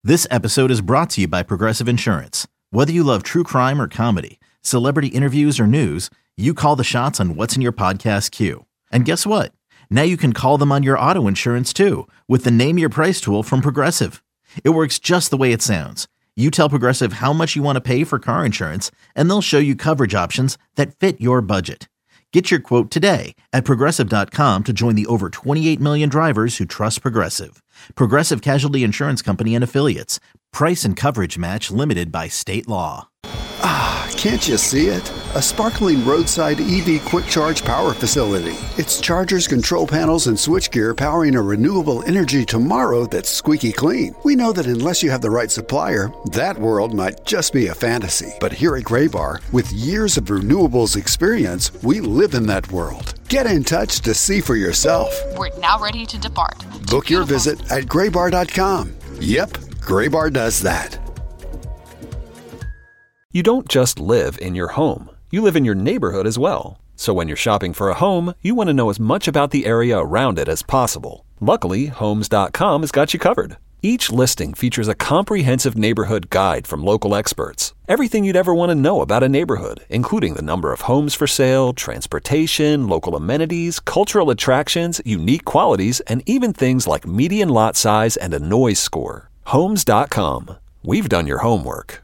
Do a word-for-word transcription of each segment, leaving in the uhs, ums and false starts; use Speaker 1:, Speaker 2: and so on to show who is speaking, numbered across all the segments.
Speaker 1: This episode is brought to you by Progressive Insurance. Whether you love true crime or comedy, celebrity interviews or news, you call the shots on what's in your podcast queue. And guess what? Now you can call them on your auto insurance too with the Name Your Price tool from Progressive. It works just the way it sounds. You tell Progressive how much you want to pay for car insurance, and they'll show you coverage options that fit your budget. Get your quote today at Progressive dot com to join the over twenty-eight million drivers who trust Progressive. Progressive Casualty Insurance Company and Affiliates. Price and coverage match limited by state law.
Speaker 2: Ah, can't you see it? A sparkling roadside E V quick charge power facility. It's chargers, control panels, and switchgear powering a renewable energy tomorrow that's squeaky clean. We know that unless you have the right supplier, that world might just be a fantasy. But here at Graybar, with years of renewables experience, we live in that world. Get in touch to see for yourself.
Speaker 3: We're now ready to depart.
Speaker 2: Book your visit at graybar dot com. Yep, Graybar does that.
Speaker 4: You don't just live in your home. You live in your neighborhood as well. So when you're shopping for a home, you want to know as much about the area around it as possible. Luckily, Homes dot com has got you covered. Each listing features a comprehensive neighborhood guide from local experts. Everything you'd ever want to know about a neighborhood, including the number of homes for sale, transportation, local amenities, cultural attractions, unique qualities, and even things like median lot size and a noise score. Homes dot com. We've done your homework.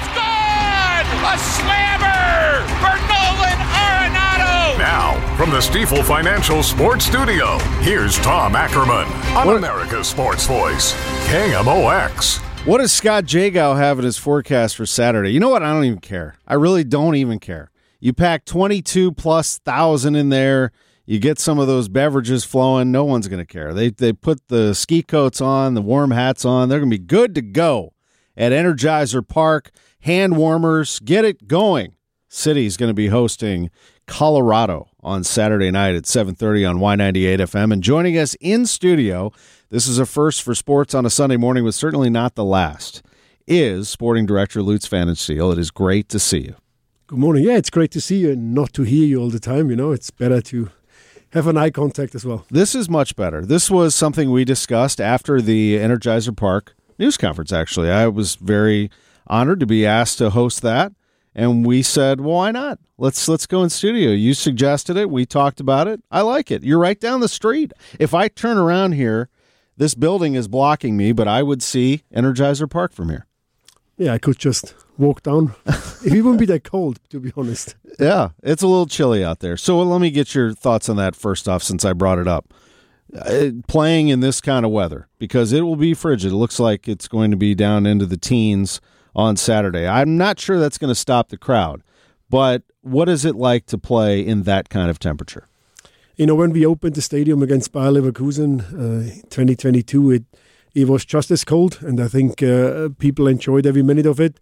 Speaker 5: A slammer for Nolan Arenado!
Speaker 6: Now, from the Stifel Financial Sports Studio, here's Tom Ackerman on
Speaker 7: what,
Speaker 6: America's Sports Voice, K M O X.
Speaker 7: What does Scott Jagow have in his forecast for Saturday? You know what? I don't even care. I really don't even care. You pack twenty-two plus thousand in there. You get some of those beverages flowing. No one's going to care. They they put the ski coats on, the warm hats on. They're going to be good to go at Energizer Park. Hand warmers, get it going. City's going to be hosting Colorado on Saturday night at seven thirty on Y ninety-eight F M. And joining us in studio, this is a first for sports on a Sunday morning, but certainly not the last, is Sporting Director Lutz Pfannenstiel. It is great to see you.
Speaker 8: Good morning. Yeah, it's great to see you and not to hear you all the time. You know, it's better to have an eye contact as well.
Speaker 7: This is much better. This was something we discussed after the Energizer Park news conference, actually. I was very honored to be asked to host that, and we said, well, why not? Let's let's go in studio. You suggested it. We talked about it. I like it. You're right down the street. If I turn around here, this building is blocking me, but I would see Energizer Park from here.
Speaker 8: Yeah, I could just walk down. It wouldn't be that cold, to be honest.
Speaker 7: Yeah, it's a little chilly out there. So let me get your thoughts on that first off, since I brought it up. Uh, playing in this kind of weather, because it will be frigid. It looks like it's going to be down into the teens on Saturday. I'm not sure that's going to stop the crowd, but what is it like to play in that kind of temperature?
Speaker 8: You know, when we opened the stadium against Bayer Leverkusen uh, twenty twenty-two, it it was just as cold, and I think uh, people enjoyed every minute of it.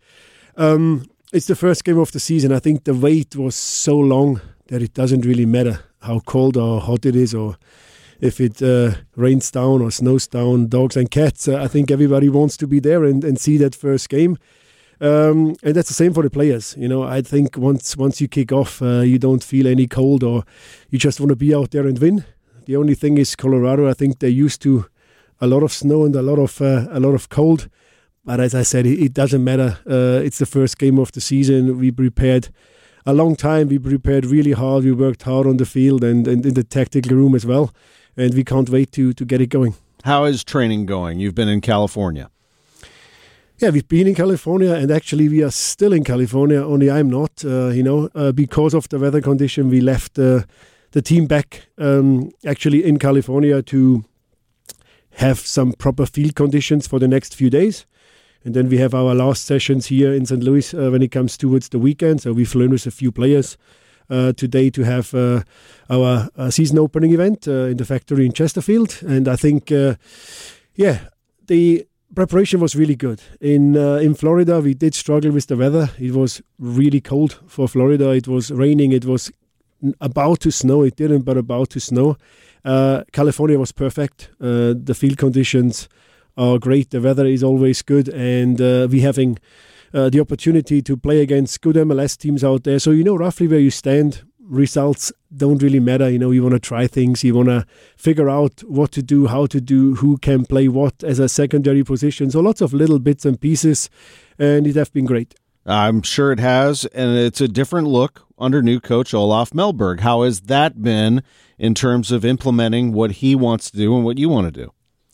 Speaker 8: Um, it's the first game of the season. I think the wait was so long that it doesn't really matter how cold or hot it is, or if it uh, rains down or snows down, dogs and cats. Uh, I think everybody wants to be there and, and see that first game. Um, and that's the same for the players. You know, I think once once you kick off, uh, you don't feel any cold, or you just want to be out there and win. The only thing is Colorado. I think they're used to a lot of snow and a lot of uh, a lot of cold. But as I said, it, it doesn't matter. Uh, it's the first game of the season. We prepared a long time. We prepared really hard. We worked hard on the field and, and in the tactical room as well. And we can't wait to to get it going.
Speaker 7: How is training going? You've been in California.
Speaker 8: Yeah, we've been in California, and actually we are still in California, only I'm not. Uh, you know, uh, because of the weather condition, we left uh, the team back um, actually in California to have some proper field conditions for the next few days. And then we have our last sessions here in Saint Louis uh, when it comes towards the weekend. So we've flown with a few players uh, today to have uh, our uh, season opening event uh, in the factory in Chesterfield. And I think, uh, yeah, the preparation was really good. In uh, in Florida, we did struggle with the weather. It was really cold for Florida. It was raining. It was about to snow. It didn't, but about to snow. Uh, California was perfect. Uh, the field conditions are great. The weather is always good, and uh, we having uh, the opportunity to play against good M L S teams out there. So you know roughly where you stand. results don't really matter. You know, you want to try things, you want to figure out what to do, how to do, who can play what as a secondary position. So lots of little bits and pieces, and it has been great.
Speaker 7: I'm sure it has, and it's a different look under new coach Olaf Melberg. How has that been in terms of implementing what he wants to do and what you want to do?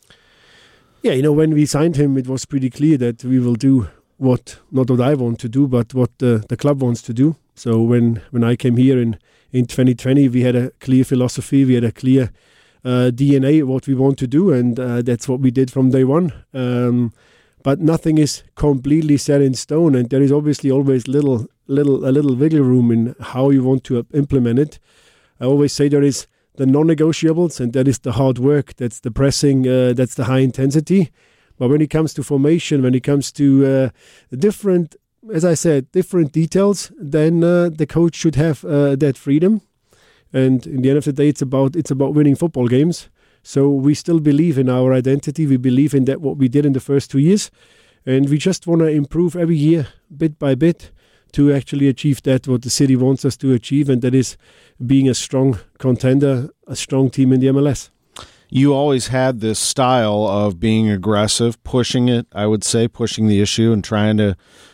Speaker 8: Yeah, you know, when we signed him, it was pretty clear that we will do what, not what I want to do, but what the, the club wants to do. So when, when I came here in, in twenty twenty, we had a clear philosophy, we had a clear uh, D N A, what we want to do, and uh, that's what we did from day one. Um, but nothing is completely set in stone, and there is obviously always little, little, a little wiggle room in how you want to implement it. I always say there is the non-negotiables, and that is the hard work, that's the pressing, uh, that's the high intensity. But when it comes to formation, when it comes to uh, different, as I said, different details, then uh, the coach should have uh, that freedom. And in the end of the day, it's about it's about winning football games. So we still believe in our identity. We believe in that what we did in the first two years, and we just want to improve every year, bit by bit, to actually achieve that what the city wants us to achieve, and that is being a strong contender, a strong team in the M L S.
Speaker 7: You always had this style of being aggressive, pushing it, I would say, pushing the issue and trying to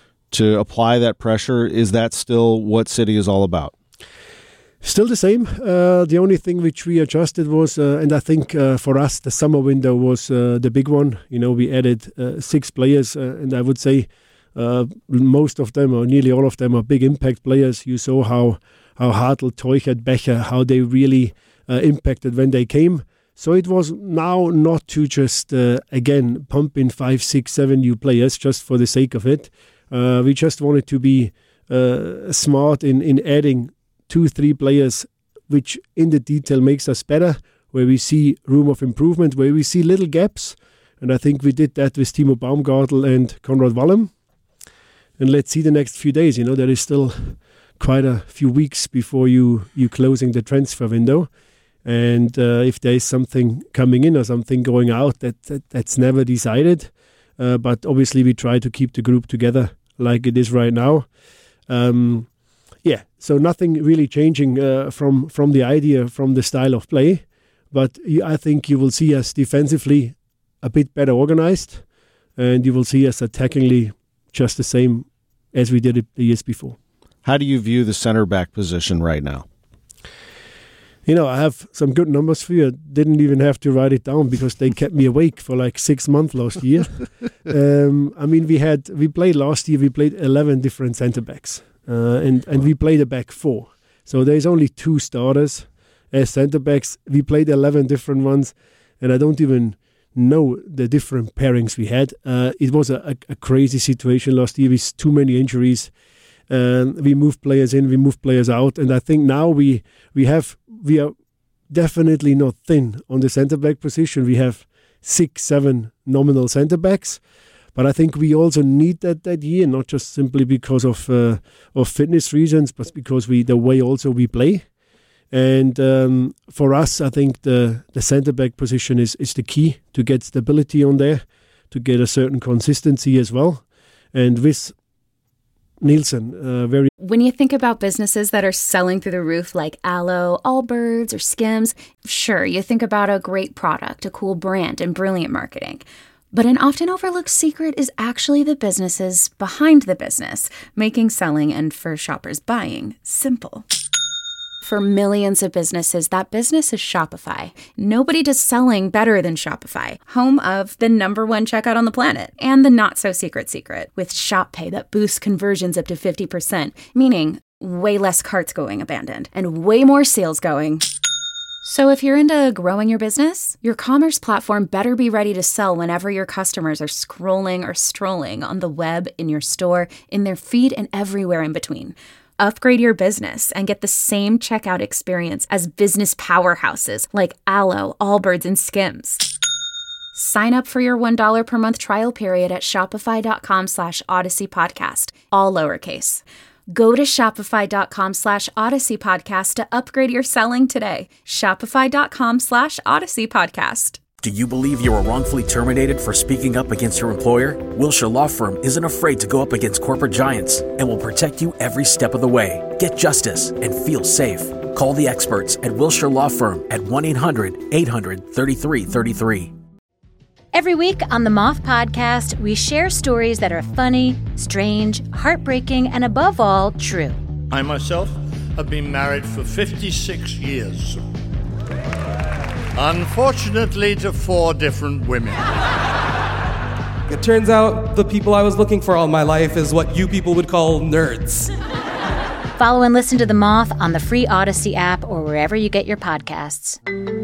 Speaker 7: to apply that pressure. Is that still what City is all about?
Speaker 8: Still the same. Uh, the only thing which we adjusted was, uh, and I think uh, for us, the summer window was uh, the big one. You know, we added uh, six players, uh, and I would say uh, most of them, or nearly all of them, are big impact players. You saw how, how Hartl, Teuchert, Becher, how they really uh, impacted when they came. So it was now not to just, uh, again, pump in five, six, seven new players just for the sake of it. Uh, we just wanted to be uh, smart in, in adding two, three players, which in the detail makes us better, where we see room of improvement, where we see little gaps. And I think we did that with Timo Baumgartel and Konrad Wallem. And let's see the next few days. You know, there is still quite a few weeks before you, you closing the transfer window. And uh, if there is something coming in or something going out, that, that that's never decided. Uh, but obviously we try to keep the group together like it is right now. Um, yeah, so nothing really changing uh, from, from the idea, from the style of play. But I think you will see us defensively a bit better organized. And you will see us attackingly just the same as we did it the years before.
Speaker 7: How do you view the center back position right now?
Speaker 8: You know, I have some good numbers for you. I didn't even have to write it down because they kept me awake for like six months last year. um, I mean, we had we played last year. We played eleven different centre backs, uh, and and we played a back four. So there's only two starters as centre backs. We played eleven different ones, and I don't even know the different pairings we had. Uh, it was a, a, a crazy situation last year with too many injuries. Um, we moved players in, we moved players out, and I think now we we have we are definitely not thin on the centre back position. We have six, seven nominal centre backs, but I think we also need that that year, not just simply because of uh, of fitness reasons, but because we the way also we play. And um, for us, I think the the centre back position is is the key to get stability on there, to get a certain consistency as well, and with Nielsen, uh, very.
Speaker 3: When you think about businesses that are selling through the roof like Aloe, Allbirds, or Skims, sure, you think about a great product, a cool brand, and brilliant marketing. But an often overlooked secret is actually the businesses behind the business, making selling and, for shoppers, buying simple. For millions of businesses, that business is Shopify. Nobody does selling better than Shopify, home of the number one checkout on the planet, and the not-so-secret secret, with Shop Pay that boosts conversions up to fifty percent, meaning way less carts going abandoned, and way more sales going. So if you're into growing your business, your commerce platform better be ready to sell whenever your customers are scrolling or strolling on the web, in your store, in their feed, and everywhere in between. Upgrade your business and get the same checkout experience as business powerhouses like Aloe, Allbirds, and Skims. Sign up for your one dollar per month trial period at shopify.com slash Odyssey Podcast, all lowercase. Go to shopify.com slash Odyssey Podcast to upgrade your selling today. Shopify.com slash Odyssey Podcast.
Speaker 9: Do you believe you were wrongfully terminated for speaking up against your employer? Wilshire Law Firm isn't afraid to go up against corporate giants and will protect you every step of the way. Get justice and feel safe. Call the experts at Wilshire Law Firm at one eight hundred eight hundred thirty-three thirty-three.
Speaker 10: Every week on the Moth Podcast, we share stories that are funny, strange, heartbreaking, and above all, true.
Speaker 11: I myself have been married for fifty-six years. Unfortunately, to four different women.
Speaker 12: It turns out the people I was looking for all my life is what you people would call nerds.
Speaker 10: Follow and listen to The Moth on the free Odyssey app or wherever you get your podcasts.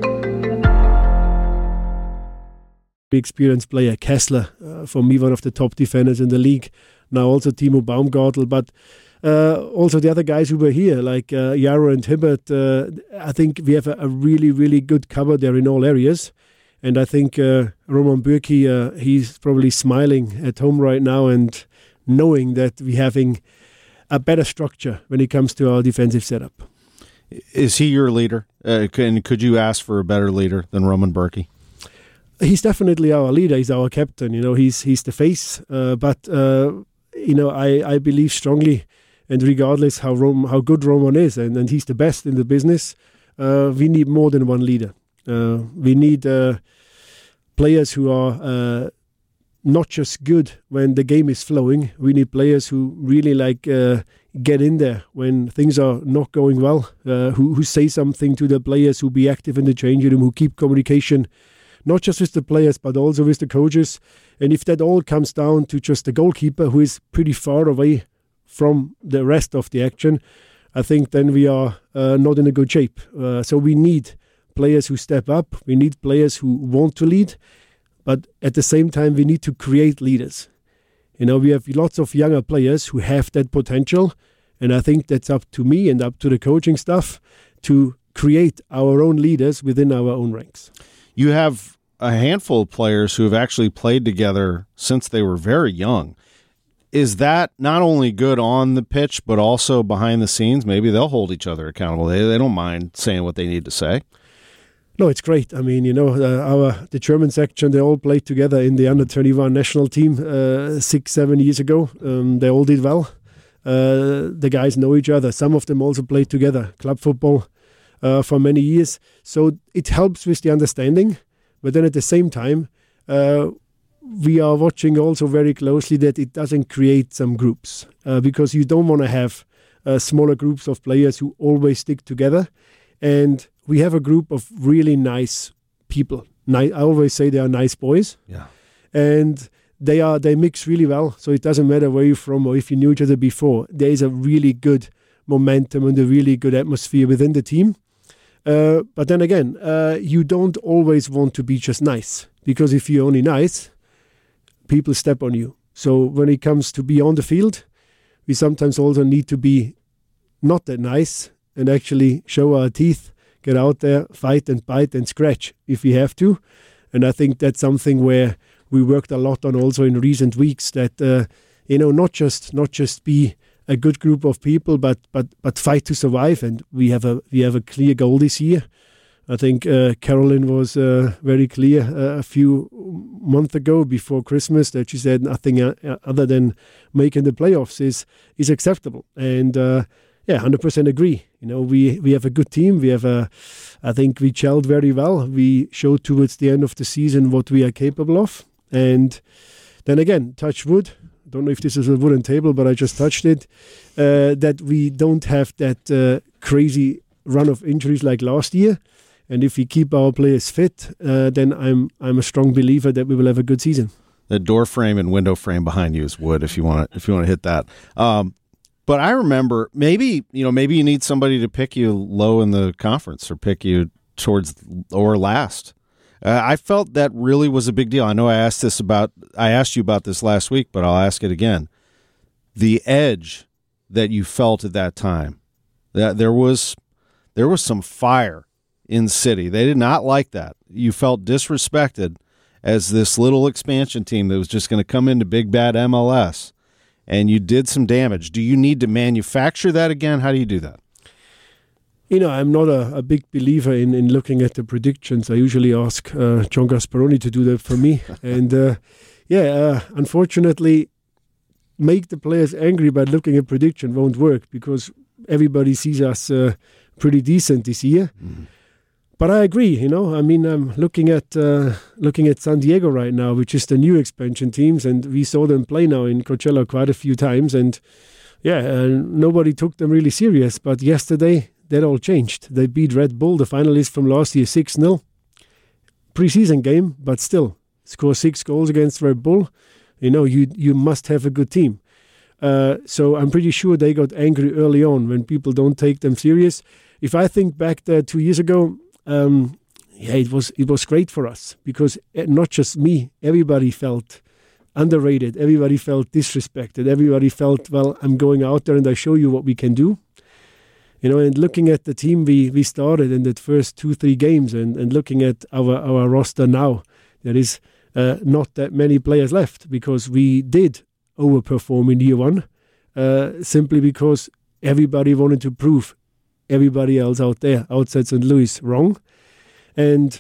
Speaker 8: Experienced player Kessler, uh, for me, one of the top defenders in the league. Now also Timo Baumgartel, but uh, also the other guys who were here, like uh, Yaro and Hibbert. Uh, I think we have a, a really, really good cover there in all areas. And I think uh, Roman Bürki, uh, he's probably smiling at home right now and knowing that we're having a better structure when it comes to our defensive setup.
Speaker 7: Is he your leader? Uh, can, could you ask for a better leader than Roman Bürki?
Speaker 8: He's definitely our leader. He's our captain. You know, he's he's the face. Uh, but uh, you know, I, I believe strongly, and regardless how Rom, how good Roman is, and, and he's the best in the business, uh, we need more than one leader. Uh, we need uh, players who are uh, not just good when the game is flowing. We need players who really like uh, get in there when things are not going well, uh, who, who say something to the players, who be active in the changing room, who keep communication, not just with the players, but also with the coaches. And if that all comes down to just the goalkeeper, who is pretty far away from the rest of the action, I think then we are uh, not in a good shape. Uh, so we need players who step up. We need players who want to lead. But at the same time, we need to create leaders. You know, we have lots of younger players who have that potential. And I think that's up to me and up to the coaching staff to create our own leaders within our own ranks.
Speaker 7: You have a handful of players who have actually played together since they were very young. Is that not only good on the pitch, but also behind the scenes? Maybe they'll hold each other accountable. They, they don't mind saying what they need to say.
Speaker 8: No, it's great. I mean, you know, uh, our the German section, they all played together in the under twenty-one national team uh, six, seven years ago. Um, they all did well. Uh, the guys know each other. Some of them also played together, club football, uh, for many years. So it helps with the understanding. But then at the same time, uh, we are watching also very closely that it doesn't create some groups. Uh, because you don't want to have uh, smaller groups of players who always stick together. And we have a group of really nice people. Ni- I always say they are nice boys.
Speaker 7: Yeah.
Speaker 8: And they are they mix really well. So it doesn't matter where you're from or if you knew each other before. There is a really good momentum and a really good atmosphere within the team. Uh, but then again, uh, you don't always want to be just nice. Because if you're only nice, people step on you. So when it comes to be on the field, we sometimes also need to be not that nice and actually show our teeth, get out there, fight and bite and scratch if we have to. And I think that's something where we worked a lot on also in recent weeks, that, uh, you know, not just not just be a good group of people, but but but fight to survive. And we have a we have a clear goal this year. I think uh, Caroline was uh, very clear uh, a few months ago before Christmas that she said nothing uh, other than making the playoffs is is acceptable. And uh, yeah, one hundred percent agree. You know, we, we have a good team. We have a, I think we gelled very well. We showed towards the end of the season what we are capable of. And then again, touch wood. Don't know if this is a wooden table, but I just touched it. Uh, that we don't have that uh, crazy run of injuries like last year. And if we keep our players fit, uh, then I'm I'm a strong believer that we will have a good season.
Speaker 7: The door frame and window frame behind you is wood. If you want to, if you want to hit that. Um, But I remember maybe, you know, maybe you need somebody to pick you low in the conference or pick you towards or last. Uh, I felt that really was a big deal. I know I asked this about, I asked you about this last week, but I'll ask it again. The edge that you felt at that time, that there was, there was some fire in City. They did not like that. You felt disrespected as this little expansion team that was just going to come into big bad M L S. And you did some damage. Do you need to manufacture that again? How do you do that?
Speaker 8: You know, I'm not a, a big believer in, in looking at the predictions. I usually ask uh, John Gasparoni to do that for me. and uh, yeah, uh, unfortunately, make the players angry by looking at prediction won't work, because everybody sees us uh, pretty decent this year. Mm. But I agree, you know. I mean, I'm looking at uh, looking at San Diego right now, which is the new expansion teams, and we saw them play now in Coachella quite a few times, and yeah, uh, nobody took them really serious. But yesterday, that all changed. They beat Red Bull, the finalists from last year, six nil. Preseason game, but still, score six goals against Red Bull. You know, you you must have a good team. Uh, so I'm pretty sure they got angry early on when people don't take them serious. If I think back there two years ago, um, yeah, it was it was great for us because not just me, everybody felt underrated. Everybody felt disrespected. Everybody felt, well, I'm going out there and I show you what we can do. You know, and looking at the team we, we started in the first two, three games and, and looking at our, our roster now, there is uh, not that many players left because we did overperform in year one uh, simply because everybody wanted to prove everybody else out there, outside Saint Louis, wrong. And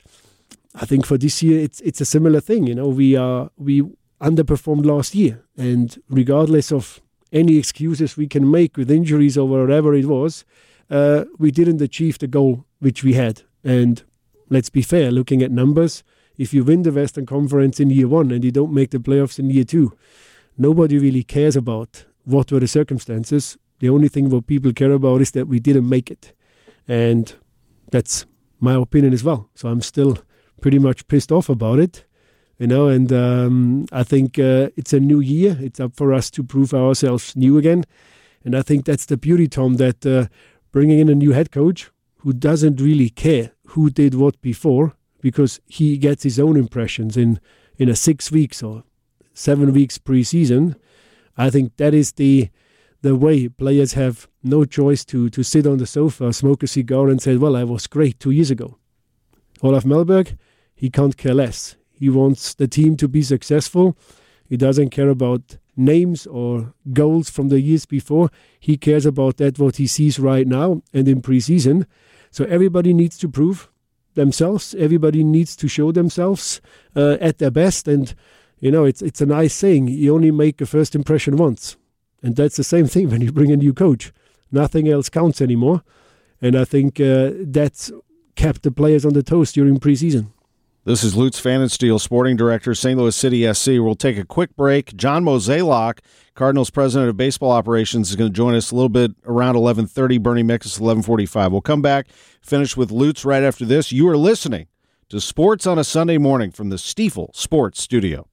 Speaker 8: I think for this year, it's it's a similar thing. You know, we are we underperformed last year, and regardless of any excuses we can make with injuries or whatever it was, uh, we didn't achieve the goal which we had. And let's be fair, looking at numbers, if you win the Western Conference in year one and you don't make the playoffs in year two, nobody really cares about what were the circumstances. The only thing what people care about is that we didn't make it. And that's my opinion as well. So I'm still pretty much pissed off about it, you know, and um, I think uh, it's a new year. It's up for us to prove ourselves new again. And I think that's the beauty, Tom, that uh, bringing in a new head coach who doesn't really care who did what before, because he gets his own impressions in, in a six weeks or seven weeks preseason. I think that is the the way players have no choice to to sit on the sofa, smoke a cigar and say, well, I was great two years ago. Olaf Mellberg, he can't care less. He wants the team to be successful. He doesn't care about names or goals from the years before. He cares about that, what he sees right now and in preseason. So everybody needs to prove themselves. Everybody needs to show themselves uh, at their best. And, you know, it's it's a nice saying. You only make a first impression once. And that's the same thing when you bring a new coach. Nothing else counts anymore. And I think uh, that's kept the players on the toes during preseason.
Speaker 7: This is Lutz Pfannenstiel, Sporting Director, Saint Louis City S C. We'll take a quick break. John Mozeliak, Cardinals President of Baseball Operations, is going to join us a little bit around eleven thirty. Bernie Miklasz, eleven forty-five. We'll come back, finish with Lutz right after this. You are listening to Sports on a Sunday Morning from the Stifel Sports Studio.